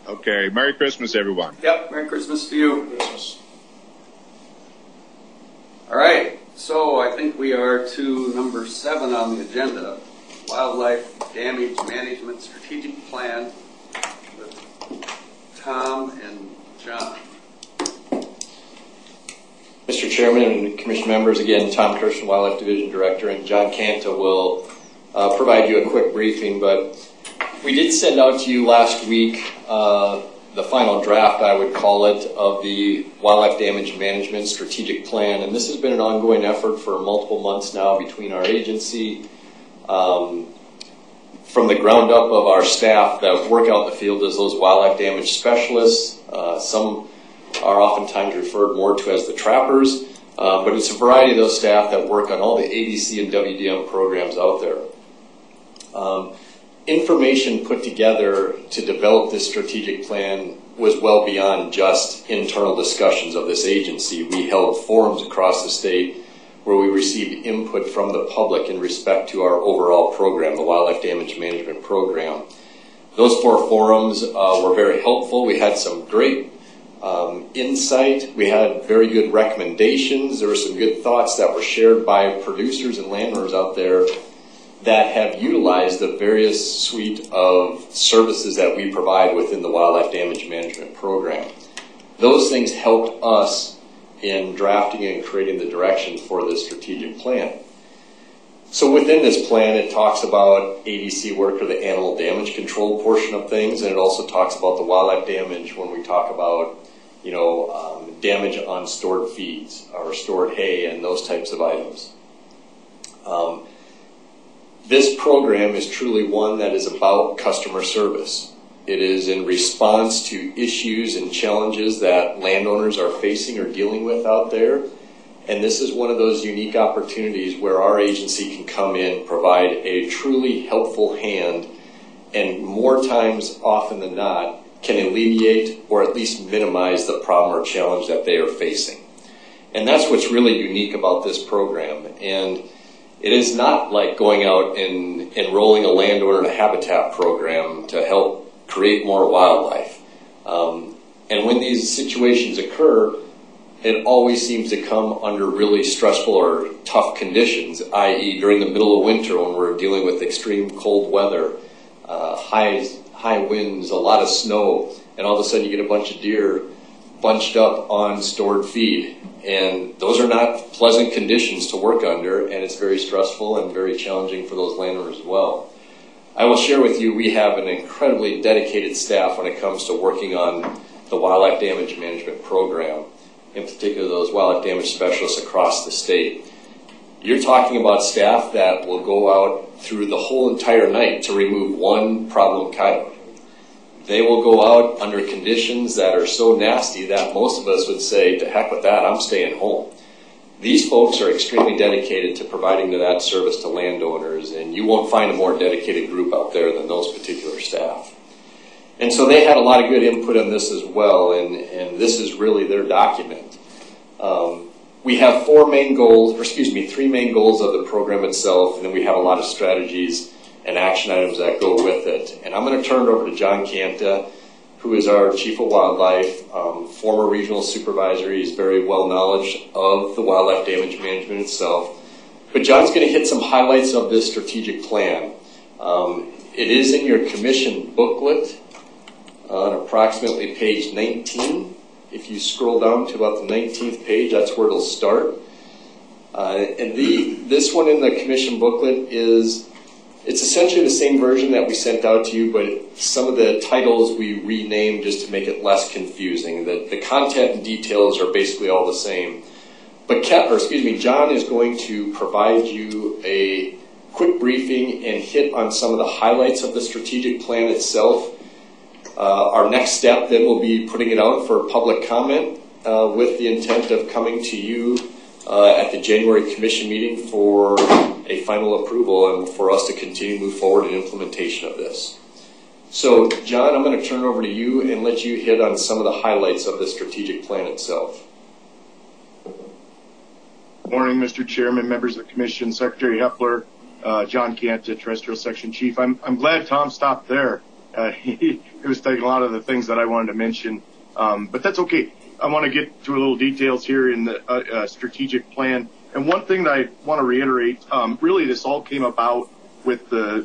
Okay. Merry Christmas, everyone. Yep. Merry Christmas to you. Christmas. All right. So I think we are to number 7 on the agenda, Wildlife Damage Management Strategic Plan with Tom and John. Mr. Chairman and Commission members, again, Tom Kirsten, Wildlife Division Director, and John Canta will provide you a quick briefing, but we did send out to you last week the final draft, I would call it, of the Wildlife Damage Management Strategic Plan, and this has been an ongoing effort for multiple months now between our agency, from the ground up of our staff that work out in the field as those wildlife damage specialists. Some are oftentimes referred more to as the trappers, but it's a variety of those staff that work on all the ADC and WDM programs out there. Information put together to develop this strategic plan was well beyond just internal discussions of this agency. We held forums across the state where we received input from the public in respect to our overall program, the Wildlife Damage Management Program. Those 4 forums were very helpful. We had some great insight. We had very good recommendations. There were some good thoughts that were shared by producers and landowners out there that have utilized the various suite of services that we provide within the Wildlife Damage Management Program. Those things helped us in drafting and creating the direction for this strategic plan. So within this plan, it talks about ADC work, or the animal damage control portion of things, and it also talks about the wildlife damage when we talk about, damage on stored feeds or stored hay and those types of items. This program is truly one that is about customer service. It is in response to issues and challenges that landowners are facing or dealing with out there. And this is one of those unique opportunities where our agency can come in, provide a truly helpful hand, and more times often than not, can alleviate or at least minimize the problem or challenge that they are facing. And that's what's really unique about this program. And it is not like going out and enrolling a landowner in a habitat program to help create more wildlife. And when these situations occur, it always seems to come under really stressful or tough conditions, i.e. during the middle of winter when we're dealing with extreme cold weather, high winds, a lot of snow, and all of a sudden you get a bunch of deer bunched up on stored feed. And those are not pleasant conditions to work under, and it's very stressful and very challenging for those landowners as well. I will share with you, we have an incredibly dedicated staff when it comes to working on the Wildlife Damage Management Program, in particular those wildlife damage specialists across the state. You're talking about staff that will go out through the whole entire night to remove one problem coyote. They will go out under conditions that are so nasty that most of us would say, to heck with that, I'm staying home. These folks are extremely dedicated to providing that service to landowners, and you won't find a more dedicated group out there than those particular staff. And so they had a lot of good input on this as well, and this is really their document. We have 3 main goals of the program itself, and then we have a lot of strategies and action items that go with it. And I'm going to turn it over to John Canta, who is our Chief of Wildlife, former regional supervisor. He's very well knowledge of the wildlife damage management itself. But John's going to hit some highlights of this strategic plan. It is in your commission booklet on approximately page 19. If you scroll down to about the 19th page, that's where it'll start. And this one in the commission booklet it's essentially the same version that we sent out to you, but some of the titles we renamed just to make it less confusing. The content and details are basically all the same. But John is going to provide you a quick briefing and hit on some of the highlights of the strategic plan itself. Our next step then will be putting it out for public comment with the intent of coming to you at the January commission meeting for a final approval and for us to continue to move forward in implementation of this. So, John, I'm going to turn it over to you and let you hit on some of the highlights of the strategic plan itself. Good morning, Mr. Chairman, members of the Commission, Secretary Hepler, John Canta, Terrestrial Section Chief. I'm glad Tom stopped there It was taking a lot of the things that I wanted to mention, but that's okay. I want to get to a little details here in the strategic plan. And one thing that I want to reiterate, really this all came about with the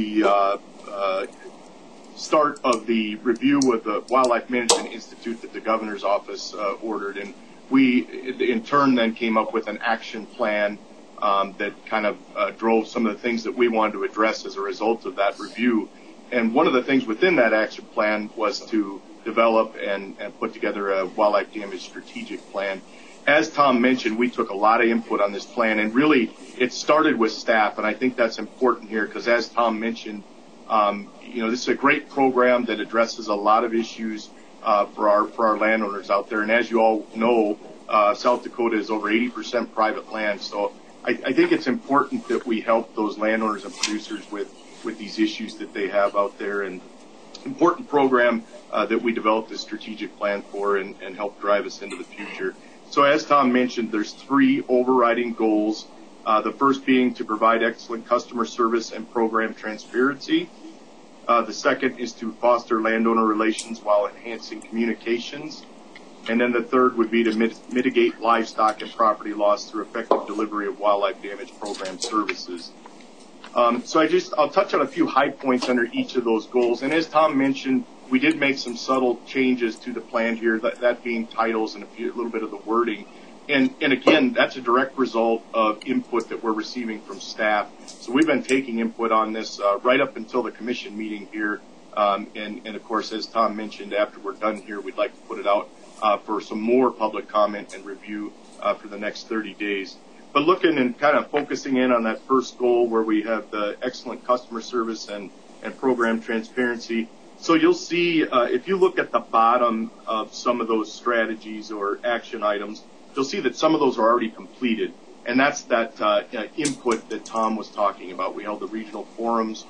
start of the review of the Wildlife Management Institute that the governor's office ordered, and we in turn then came up with an action plan that kind of drove some of the things that we wanted to address as a result of that review. And one of the things within that action plan was to develop and put together a wildlife damage strategic plan. As Tom mentioned, we took a lot of input on this plan, and really it started with staff, and I think that's important here because as Tom mentioned, this is a great program that addresses a lot of issues for our landowners out there. And as you all know, South Dakota is over 80% private land, so I think it's important that we help those landowners and producers with these issues that they have out there, and important program that we developed a strategic plan for and help drive us into the future. So as Tom mentioned, there's 3 overriding goals. The first being to provide excellent customer service and program transparency. The second is to foster landowner relations while enhancing communications. And then the third would be to mitigate livestock and property loss through effective delivery of wildlife damage program services. So I'll touch on a few high points under each of those goals. And as Tom mentioned, we did make some subtle changes to the plan here, that being titles and a little bit of the wording. And again, that's a direct result of input that we're receiving from staff. So we've been taking input on this right up until the commission meeting here. And of course, as Tom mentioned, after we're done here, we'd like to put it out for some more public comment and review for the next 30 days. But looking and kind of focusing in on that first goal where we have the excellent customer service and program transparency. So you'll see, if you look at the bottom of some of those strategies or action items, you'll see that some of those are already completed. And that's that input that Tom was talking about. We held the regional forums,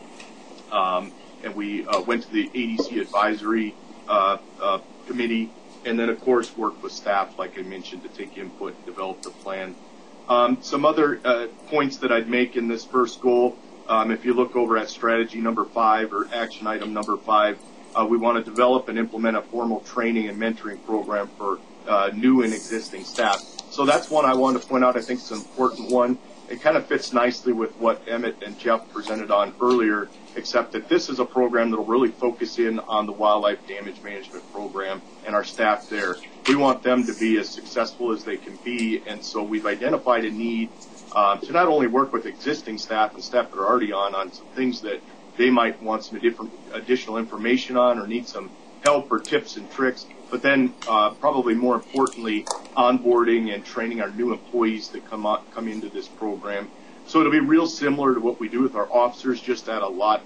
and we went to the ADC advisory committee, and then, of course, worked with staff, like I mentioned, to take input and develop the plan. Some other points that I'd make in this first goal, if you look over at strategy number 5 or action item number 5, we want to develop and implement a formal training and mentoring program for new and existing staff. So that's one I wanted to point out. I think it's an important one. It kind of fits nicely with what Emmett and Jeff presented on earlier, except that this is a program that will really focus in on the wildlife damage management program and our staff there. We want them to be as successful as they can be, and so we've identified a need to not only work with existing staff and staff that are already on some things that they might want some additional information on or need some help or tips and tricks, but then probably more importantly, onboarding and training our new employees that come into this program. So it'll be real similar to what we do with our officers, just at a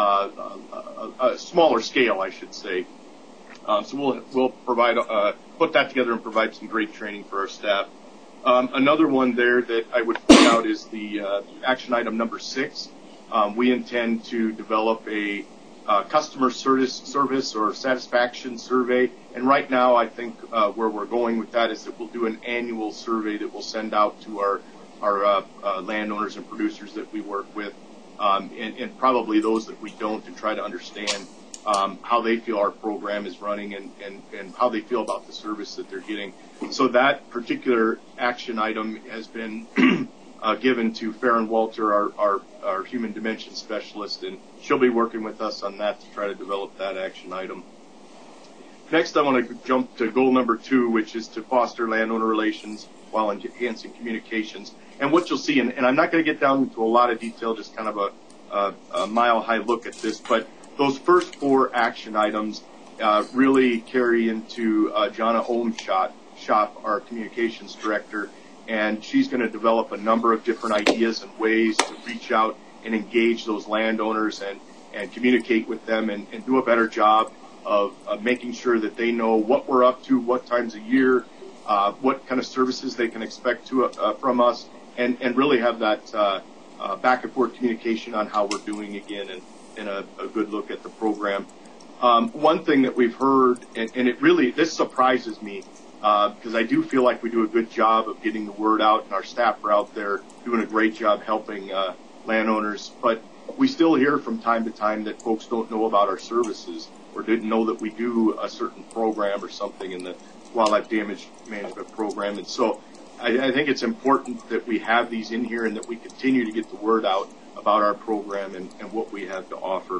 smaller scale, I should say. So we'll provide put that together and provide some great training for our staff. Another one there that I would point out is the action item number 6. We intend to develop a customer service or satisfaction survey. And right now, I think where we're going with that is that we'll do an annual survey that we'll send out to our landowners and producers that we work with, and probably those that we don't, to try to understand how they feel our program is running and how they feel about the service that they're getting. So that particular action item has been given to Farron Walter, our human dimension specialist, and she'll be working with us on that to try to develop that action item. Next, I want to jump to goal number 2, which is to foster landowner relations while enhancing communications. And what you'll see, and I'm not going to get down into a lot of detail, just kind of a mile-high look at this, but those first 4 action items really carry into Jana Ohmschop, our communications director, and she's going to develop a number of different ideas and ways to reach out and engage those landowners and communicate with them and do a better job of making sure that they know what we're up to, what times a year, what kind of services they can expect from us, and really have that back and forth communication on how we're doing again and a good look at the program. One thing that we've heard, and this surprises me, because I do feel like we do a good job of getting the word out, and our staff are out there doing a great job helping landowners. But we still hear from time to time that folks don't know about our services or didn't know that we do a certain program or something in the wildlife damage management program. And so I think it's important that we have these in here and that we continue to get the word out about our program and what we have to offer.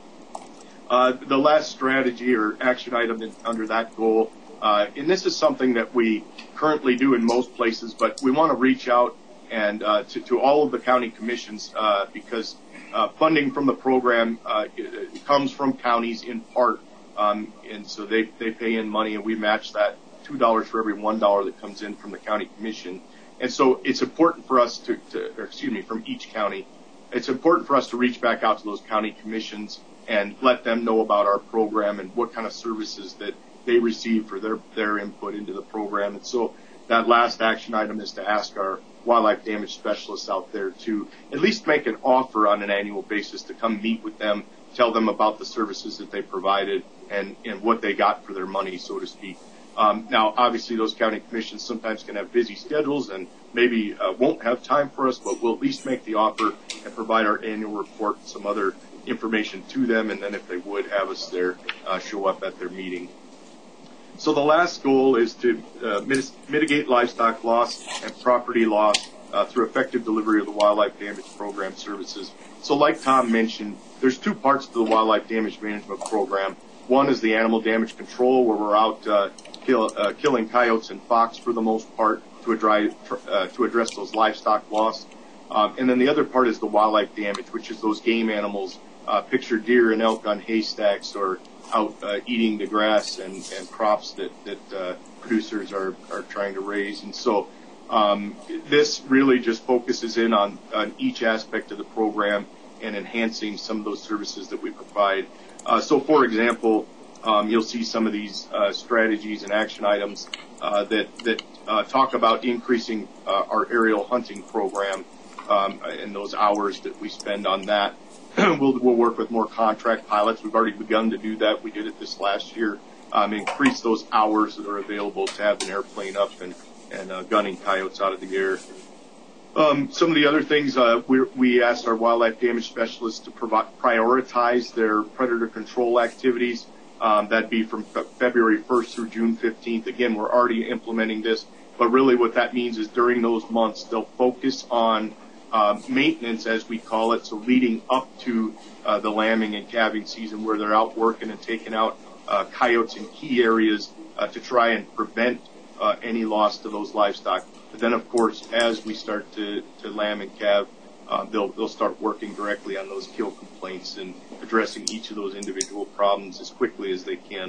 The last strategy or action item under that goal, and this is something that we currently do in most places, but we want to reach out and to all of the county commissions because funding from the program it comes from counties in part, and so they pay in money, and we match that $2 for every $1 that comes in from the county commission. And so it's important for us from each county, it's important for us to reach back out to those county commissions and let them know about our program and what kind of services that they receive for their input into the program. And so that last action item is to ask our wildlife damage specialists out there to at least make an offer on an annual basis to come meet with them, tell them about the services that they provided and what they got for their money, so to speak. Now, obviously, those county commissions sometimes can have busy schedules and maybe won't have time for us, but we'll at least make the offer and provide our annual report and some other information to them, and then if they would have us there, show up at their meeting. So the last goal is to mitigate livestock loss and property loss through effective delivery of the wildlife damage program services. So like Tom mentioned, there's two parts to the wildlife damage management program. One is the animal damage control, where we're out killing coyotes and fox for the most part to address those livestock loss. And then the other part is the wildlife damage, which is those game animals, picture deer and elk on haystacks or out eating the grass and crops that producers are trying to raise. And so this really just focuses in on each aspect of the program and enhancing some of those services that we provide. So, for example, you'll see some of these strategies and action items that talk about increasing our aerial hunting program and those hours that we spend on that. We'll work with more contract pilots. We've already begun to do that. We did it this last year. Increase those hours that are available to have an airplane up and gunning coyotes out of the air. Some of the other things, we asked our wildlife damage specialists to prioritize their predator control activities. That'd be from February 1st through June 15th. Again, we're already implementing this, but really what that means is during those months, they'll focus on maintenance, as we call it, so leading up to the lambing and calving season, where they're out working and taking out coyotes in key areas to try and prevent any loss to those livestock. But then, of course, as we start to lamb and calve, they'll start working directly on those kill complaints and addressing each of those individual problems as quickly as they can.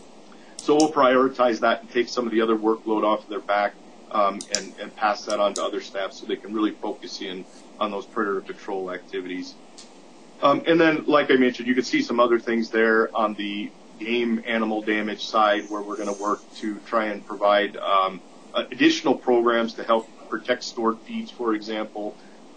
So we'll prioritize that and take some of the other workload off of their back and pass that on to other staff so they can really focus in on those predator control activities. And then, like I mentioned, you can see some other things there on the game animal damage side where we're going to work to try and provide additional programs to help protect stored feeds, for example,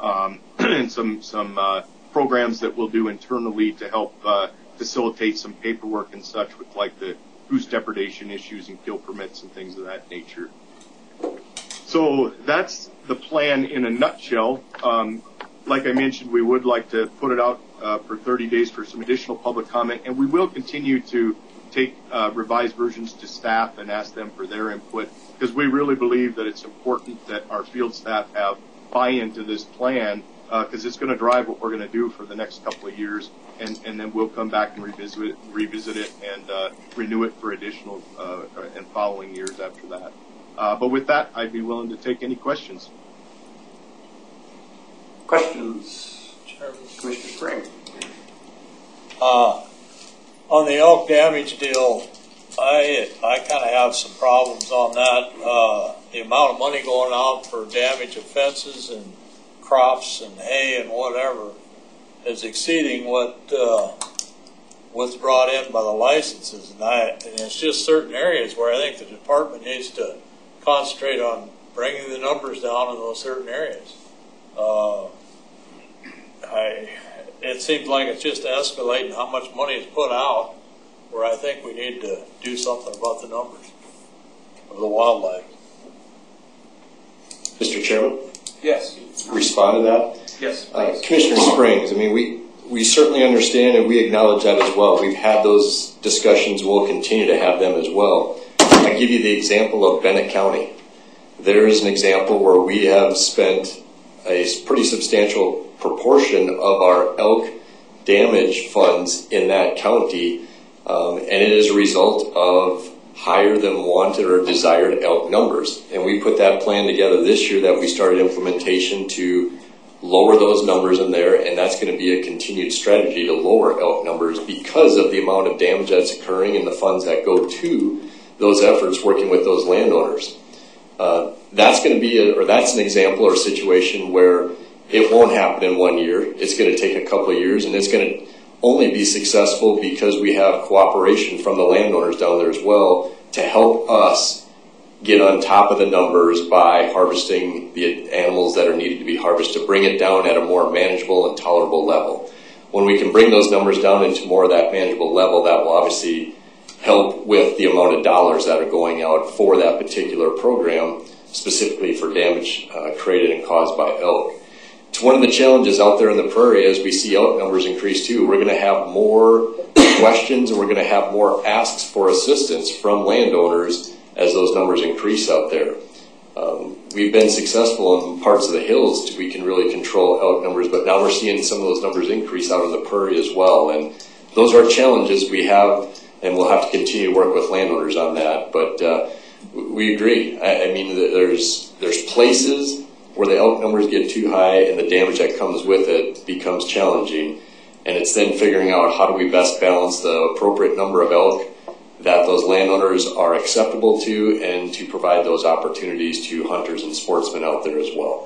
and some programs that we'll do internally to help facilitate some paperwork and such with like the goose depredation issues and kill permits and things of that nature. So that's the plan in a nutshell. Like I mentioned, we would like to put it out for 30 days for some additional public comment, and we will continue to take revised versions to staff and ask them for their input, because we really believe that it's important that our field staff have buy-in to this plan, because it's going to drive what we're going to do for the next couple of years, and then we'll come back and revisit it and renew it for additional and following years after that. But with that, I'd be willing to take any questions. Questions? Commissioner Spring. On the elk damage deal, I kind of have some problems on that. The amount of money going out for damage of fences and crops and hay and whatever is exceeding what's brought in by the licenses, and it's just certain areas where I think the department needs to concentrate on bringing the numbers down in those certain areas. It seems like it's just escalating how much money is put out, where I think we need to do something about the numbers of the wildlife. Mr. Chairman? Yes. Respond to that? Yes, please. Commissioner Springs, I mean, we certainly understand and we acknowledge that as well. We've had those discussions. We'll continue to have them as well. I give you the example of Bennett County. There is an example where we have spent a pretty substantial proportion of our elk damage funds in that county, and it is a result of higher than wanted or desired elk numbers. And we put that plan together this year that we started implementation to lower those numbers in there, and that's going to be a continued strategy to lower elk numbers because of the amount of damage that's occurring and the funds that go to those efforts working with those landowners. That's going to be, that's an example or a situation where it won't happen in 1 year. It's going to take a couple of years, and it's going to only be successful because we have cooperation from the landowners down there as well to help us get on top of the numbers by harvesting the animals that are needed to be harvested, to bring it down at a more manageable and tolerable level. When we can bring those numbers down into more of that manageable level, that will obviously help with the amount of dollars that are going out for that particular program, specifically for damage created and caused by elk. It's one of the challenges out there in the prairie as we see elk numbers increase too. We're going to have more questions and we're going to have more asks for assistance from landowners as those numbers increase out there. We've been successful in parts of the hills. We can really control elk numbers, but now we're seeing some of those numbers increase out in the prairie as well. And those are challenges we have, and we'll have to continue to work with landowners on that. But we agree. I mean, there's places where the elk numbers get too high and the damage that comes with it becomes challenging. And it's then figuring out how do we best balance the appropriate number of elk that those landowners are acceptable to, and to provide those opportunities to hunters and sportsmen out there as well.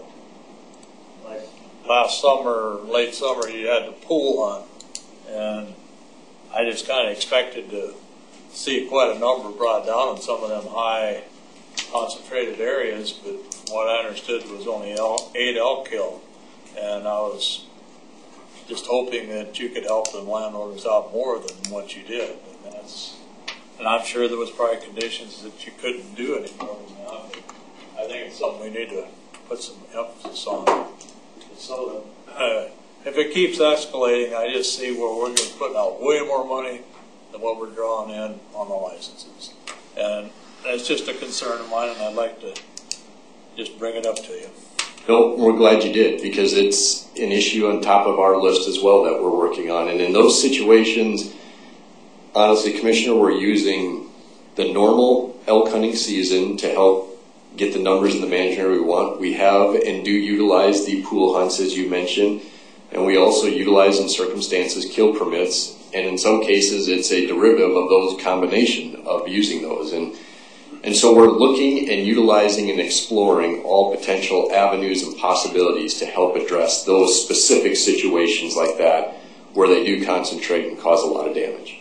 Like last summer, late summer, you had the pool hunt, and I just kind of expected to see quite a number brought down in some of them high concentrated areas, but what I understood was only 8 elk killed, and I was just hoping that you could help the landowners out more than what you did. And I'm sure there was probably conditions that you couldn't do any more than that. But I think it's something we need to put some emphasis on. So that if it keeps escalating, I just see where we're going to be putting out way more money than what we're drawing in on the licenses. And that's just a concern of mine, and I'd like to just bring it up to you. No, we're glad you did, because it's an issue on top of our list as well that we're working on. And in those situations, honestly, Commissioner, we're using the normal elk hunting season to help get the numbers in the management we want. We have and do utilize the pool hunts, as you mentioned, and we also utilize in circumstances kill permits. And in some cases, it's a derivative of those combination of using those. And so we're looking and utilizing and exploring all potential avenues and possibilities to help address those specific situations like that where they do concentrate and cause a lot of damage.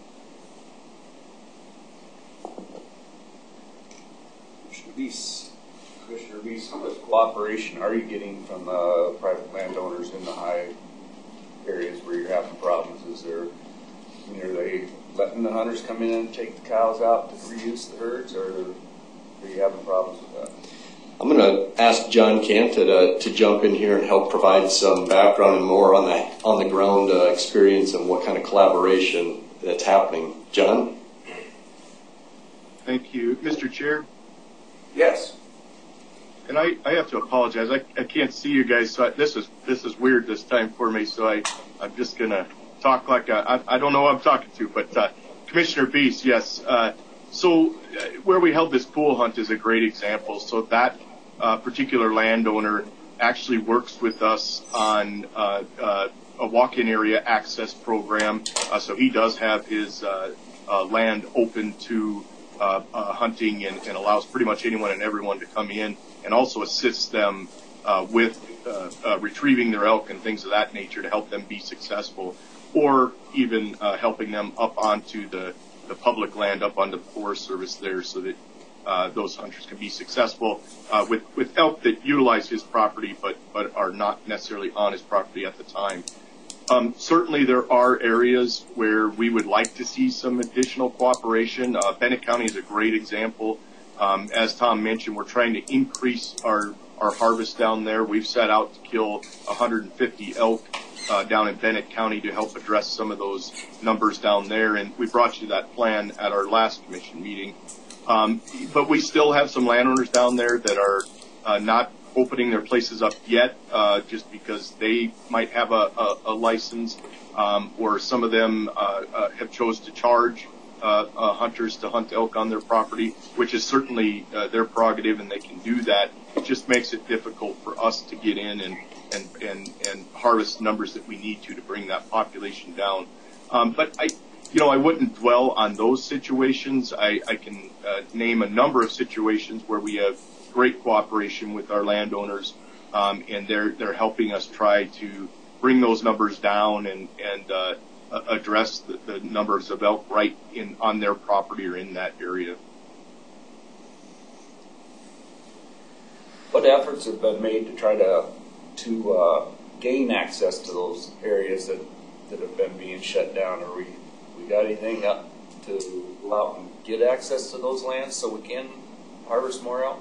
Commissioner Reese, how much cooperation are you getting from private landowners in the high areas where you're having problems? Are they letting the hunters come in and take the cows out to reduce the herds, or are you having problems with that? I'm going to ask John Canta to jump in here and help provide some background and more on the ground experience and what kind of collaboration that's happening. John? Thank you, Mr. Chair. Yes. And I have to apologize. I can't see you guys, so this is weird this time for me. So I'm just gonna talk like I don't know who I'm talking to, but Commissioner Beast, yes. So where we held this pool hunt is a great example. So that particular landowner actually works with us on a walk-in area access program. So he does have his land open to hunting and allows pretty much anyone and everyone to come in, and also assists them with retrieving their elk and things of that nature to help them be successful, or even helping them up onto the public land, up onto the Forest Service there, so that those hunters can be successful with elk that utilize his property but are not necessarily on his property at the time. Certainly there are areas where we would like to see some additional cooperation. Bennett County is a great example. As Tom mentioned, we're trying to increase our our harvest down there. We've set out to kill 150 elk down in Bennett County to help address some of those numbers down there, and we brought you that plan at our last commission meeting. But we still have some landowners down there that are not opening their places up yet, just because they might have a license, or some of them have chose to charge hunters to hunt elk on their property, which is certainly their prerogative, and they can do that. It just makes it difficult for us to get in and harvest numbers that we need to bring that population down. But I wouldn't dwell on those situations. I can name a number of situations where we have great cooperation with our landowners, and they're helping us try to bring those numbers down and address the numbers of elk right on their property or in that area. What efforts have been made to try to gain access to those areas that have been being shut down? Are we got anything up to go out and get access to those lands so we can harvest more elk?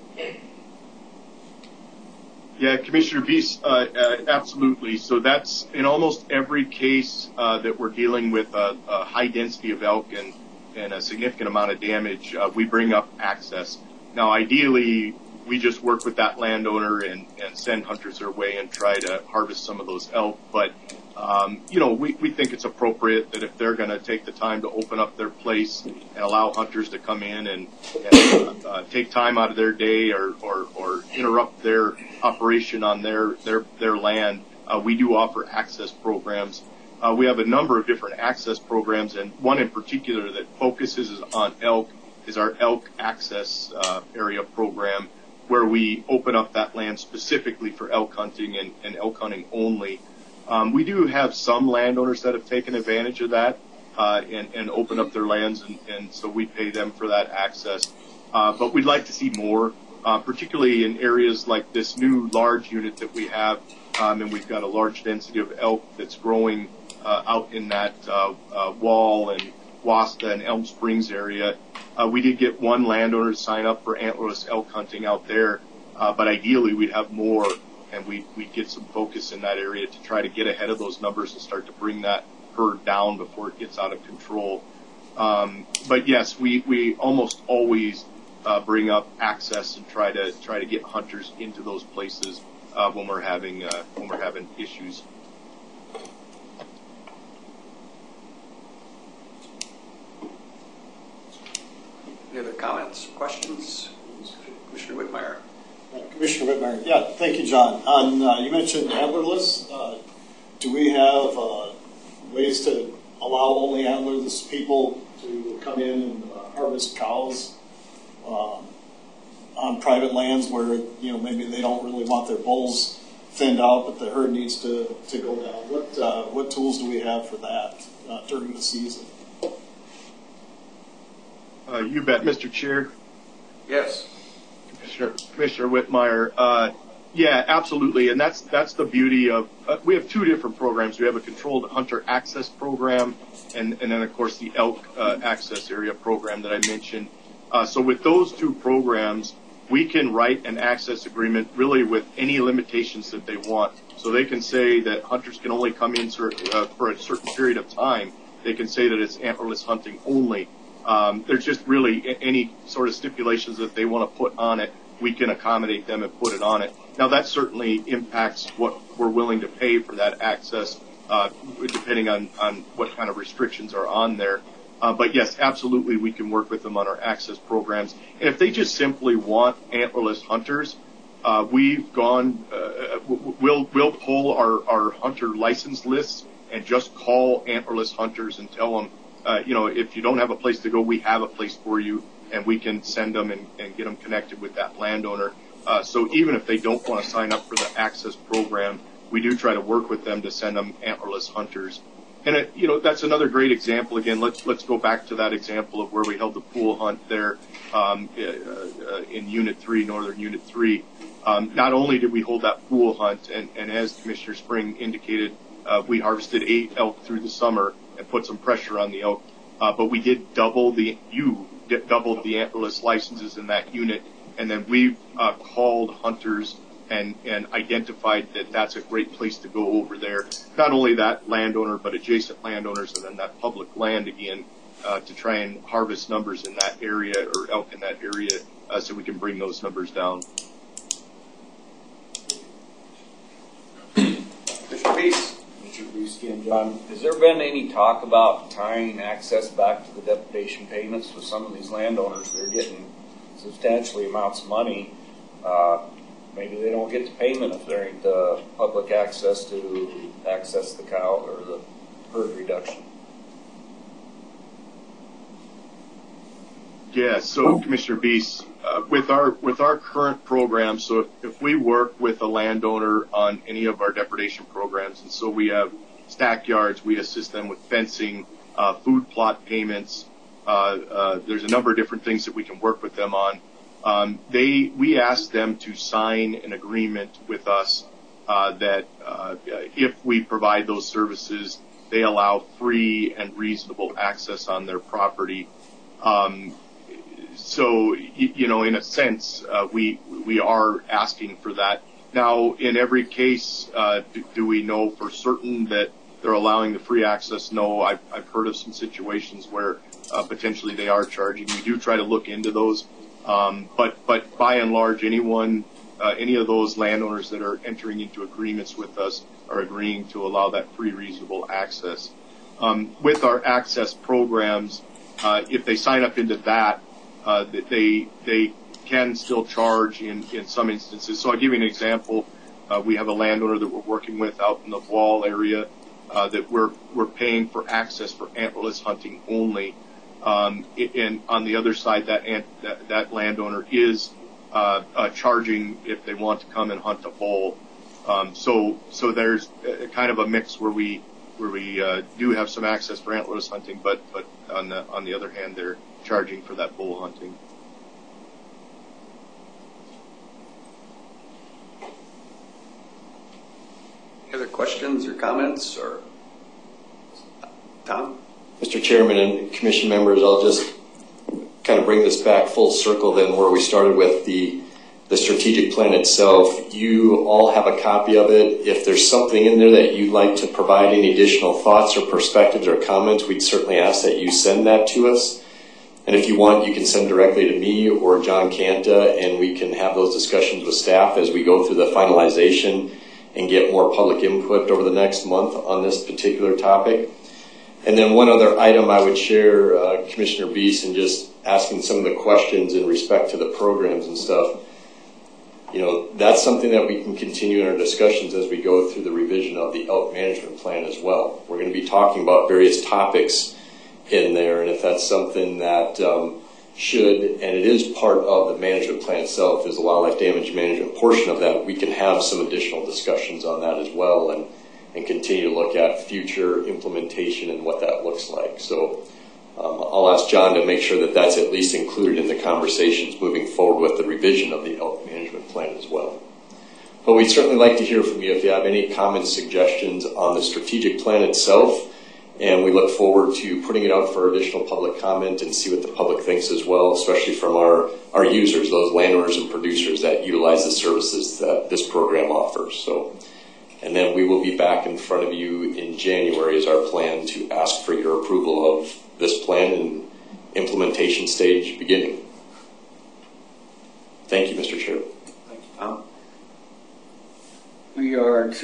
Yeah, Commissioner Beese, absolutely. So that's in almost every case that we're dealing with a high density of elk and a significant amount of damage, we bring up access. Now, ideally, we just work with that landowner and send hunters their way and try to harvest some of those elk. But, we think it's appropriate that if they're going to take the time to open up their place and allow hunters to come in and take time out of their day or interrupt their operation on their land, we do offer access programs. We have a number of different access programs, and one in particular that focuses on elk is our elk access area program, where we open up that land specifically for elk hunting and elk hunting only. We do have some landowners that have taken advantage of that and open up their lands, and so we pay them for that access. But we'd like to see more, particularly in areas like this new large unit that we have, and we've got a large density of elk that's growing out in that Wall and Wasta and Elm Springs area. We did get one landowner to sign up for antlerless elk hunting out there, but ideally we'd have more, and we'd get some focus in that area to try to get ahead of those numbers and start to bring that herd down before it gets out of control. But yes, we almost always bring up access and try to get hunters into those places when we're having issues. Any other comments, questions? Commissioner Whitmire. Commissioner Whitmire, yeah, thank you, John. You mentioned antlerless. Do we have ways to allow only antlerless people to come in and harvest cows on private lands where maybe they don't really want their bulls thinned out, but the herd needs to go down? What tools do we have for that during the season? You bet, Mr. Chair. Yes. Commissioner Whitmire. Yeah, absolutely, and that's the beauty of. We have two different programs. We have a controlled hunter access program, and then of course the elk access area program that I mentioned. So with those two programs, we can write an access agreement really with any limitations that they want. So they can say that hunters can only come in for a certain period of time. They can say that it's antlerless hunting only. There's just really any sort of stipulations that they want to put on it, we can accommodate them and put it on it. Now that certainly impacts what we're willing to pay for that access, depending on what kind of restrictions are on there. But yes, absolutely, we can work with them on our access programs. And if they just simply want antlerless hunters, we've gone, we'll pull our hunter license lists and just call antlerless hunters and tell them, if you don't have a place to go, we have a place for you, and we can send them and get them connected with that landowner. So even if they don't want to sign up for the access program, we do try to work with them to send them antlerless hunters. And that's another great example. Again, let's go back to that example of where we held the pool hunt there in Unit 3, Northern Unit 3. Not only did we hold that pool hunt, and as Commissioner Spring indicated, we harvested 8 elk through the summer and put some pressure on the elk, but we did double the antlerless licenses in that unit then we've called hunters and identified that that's a great place to go over there. Not only that landowner, but adjacent landowners, and then that public land again, to try and harvest numbers in that area, or elk in that area, so we can bring those numbers down. Mr. Beast. Mr. Brusky and John, has there been any talk about tying access back to the depredation payments with some of these landowners? They're getting substantially amounts of money. Maybe they don't get the payment if there ain't the public access to access the cow or the herd reduction. Yeah, so Commissioner Beast, with our current program, so if we work with a landowner on any of our depredation programs, and so we have stack yards, we assist them with fencing, food plot payments. There's a number of different things that we can work with them on. We ask them to sign an agreement with us that if we provide those services, they allow free and reasonable access on their property. So, in a sense, we are asking for that. Now, in every case, do we know for certain that they're allowing the free access? No, I've heard of some situations where potentially they are charging. We do try to look into those. But by and large, any of those landowners that are entering into agreements with us are agreeing to allow that free, reasonable access. With our access programs, if they sign up into that, they can still charge in some instances. So I'll give you an example. We have a landowner that we're working with out in the Wall area that we're paying for access for antlerless hunting only. And on the other side, that landowner is charging if they want to come and hunt a bull. So there's a kind of a mix where we do have some access for antlerless hunting, but on the other hand, they're charging for that bull hunting. Any other questions or comments? Or Tom? Mr. Chairman and Commission members, I'll just kind of bring this back full circle then where we started with the strategic plan itself. You all have a copy of it. If there's something in there that you'd like to provide any additional thoughts or perspectives or comments, we'd certainly ask that you send that to us. And if you want, you can send directly to me or John Canta, and we can have those discussions with staff as we go through the finalization and get more public input over the next month on this particular topic. And then one other item I would share, Commissioner Beast, and just asking some of the questions in respect to the programs and stuff. That's something that we can continue in our discussions as we go through the revision of the elk management plan as well. We're going to be talking about various topics in there, and if that's something that should, and it is part of the management plan itself, is the wildlife damage management portion of that, we can have some additional discussions on that as well, and continue to look at future implementation and what that looks like. So I'll ask John to make sure that that's at least included in the conversations moving forward with the revision of the elk management plan as well. But we'd certainly like to hear from you if you have any comments, suggestions on the strategic plan itself, and we look forward to putting it out for additional public comment and see what the public thinks as well, especially from our users, those landowners and producers that utilize the services that this program offers. So. And then we will be back in front of you in January as our plan to ask for your approval of this plan and implementation stage beginning. Thank you, Mr. Chair. Thank you, Tom. We are to